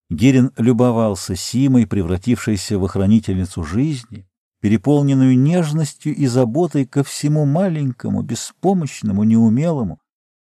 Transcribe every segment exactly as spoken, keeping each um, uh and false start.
Герин любовался Симой, превратившейся в охранительницу жизни, переполненную нежностью и заботой ко всему маленькому, беспомощному, неумелому.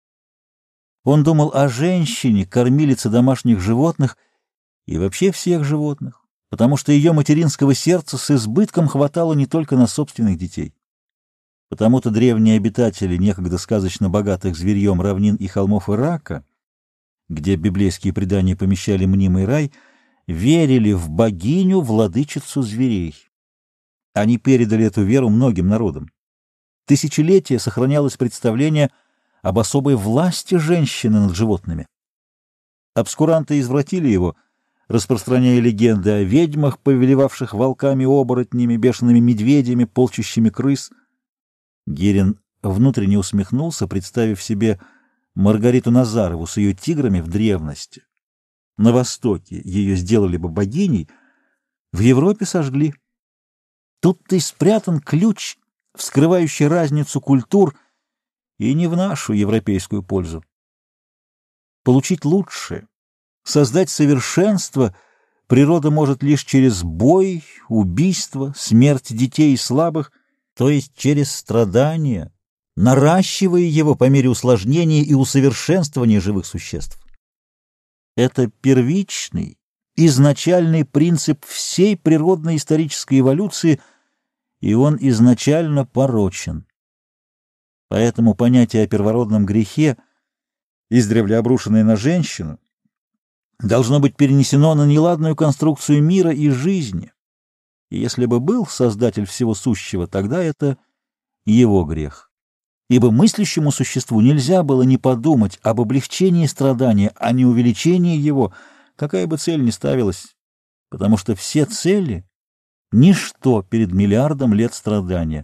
Он думал о женщине, кормилице домашних животных и вообще всех животных, потому что ее материнского сердца с избытком хватало не только на собственных детей. Потому-то древние обитатели некогда сказочно богатых зверьем равнин и холмов Ирака, где библейские предания помещали мнимый рай, верили в богиню-владычицу зверей. Они передали эту веру многим народам. Тысячелетия сохранялось представление об особой власти женщины над животными. Обскуранты извратили его, распространяя легенды о ведьмах, повелевавших волками-оборотнями, бешеными медведями, полчищами крыс. Герин внутренне усмехнулся, представив себе Маргариту Назарову с ее тиграми в древности. На Востоке ее сделали бы богиней, в Европе сожгли. Тут-то и спрятан ключ, вскрывающий разницу культур, и не в нашу европейскую пользу. Получить лучшее, создать совершенство природа может лишь через бой, убийство, смерть детей и слабых, то есть через страдания, наращивая его по мере усложнения и усовершенствования живых существ. Это первичный, изначальный принцип всей природной исторической эволюции, и он изначально порочен. Поэтому понятие о первородном грехе, издревле обрушенное на женщину, должно быть перенесено на неладную конструкцию мира и жизни. И если бы был Создатель всего сущего, тогда это его грех. Ибо мыслящему существу нельзя было не подумать об облегчении страдания, а не увеличении его, какая бы цель ни ставилась, потому что все цели — ничто перед миллиардом лет страдания.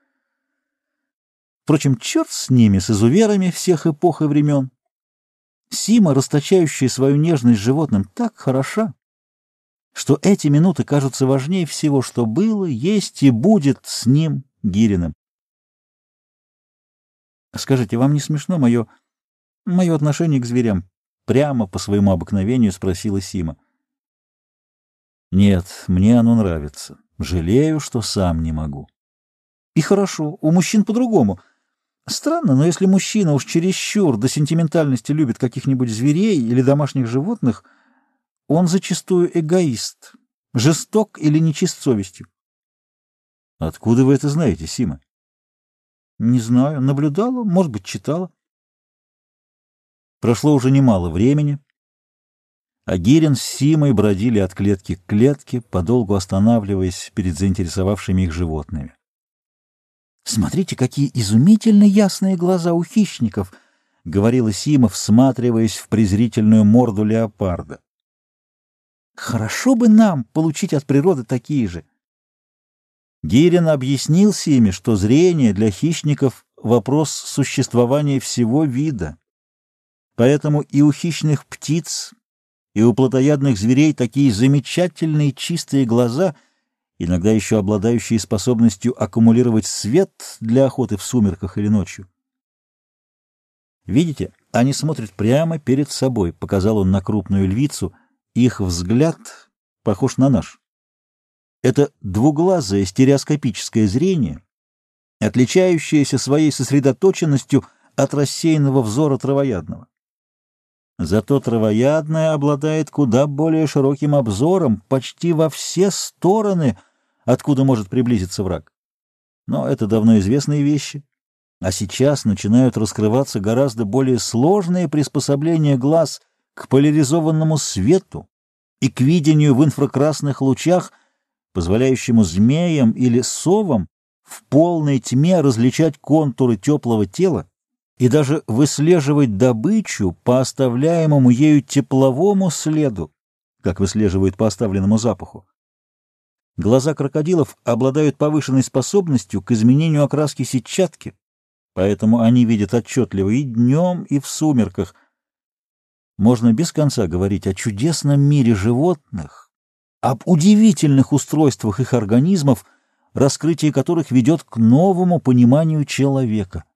Впрочем, черт с ними, с изуверами всех эпох и времен. Сима, расточающая свою нежность животным, так хороша, что эти минуты кажутся важнее всего, что было, есть и будет с ним, Гириным. Скажите, вам не смешно мое, мое отношение к зверям? Прямо по своему обыкновению спросила Сима. Нет, мне оно нравится. Жалею, что сам не могу. И хорошо, у мужчин по-другому. Странно, но если мужчина уж чересчур до сентиментальности любит каких-нибудь зверей или домашних животных, он зачастую эгоист, жесток или нечист совестью. Откуда вы это знаете, Сима? Не знаю, наблюдала, может быть, читала. Прошло уже немало времени, а Гирин с Симой бродили от клетки к клетке, подолгу останавливаясь перед заинтересовавшими их животными. «Смотрите, какие изумительно ясные глаза у хищников!» — говорила Сима, всматриваясь в презрительную морду леопарда. «Хорошо бы нам получить от природы такие же!» Гирин объяснил Симе, что зрение для хищников — вопрос существования всего вида. Поэтому и у хищных птиц, и у плотоядных зверей такие замечательные чистые глаза, иногда еще обладающие способностью аккумулировать свет для охоты в сумерках или ночью. «Видите, они смотрят прямо перед собой», — показал он на крупную львицу. «Их взгляд похож на наш. Это двуглазое стереоскопическое зрение, отличающееся своей сосредоточенностью от рассеянного взора травоядного. Зато травоядное обладает куда более широким обзором почти во все стороны, откуда может приблизиться враг. Но это давно известные вещи, а сейчас начинают раскрываться гораздо более сложные приспособления глаз к поляризованному свету и к видению в инфракрасных лучах, позволяющему змеям или совам в полной тьме различать контуры теплого тела и даже выслеживать добычу по оставляемому ею тепловому следу, как выслеживают по оставленному запаху. Глаза крокодилов обладают повышенной способностью к изменению окраски сетчатки, поэтому они видят отчетливо и днем, и в сумерках. Можно без конца говорить о чудесном мире животных, об удивительных устройствах их организмов, раскрытие которых ведет к новому пониманию человека.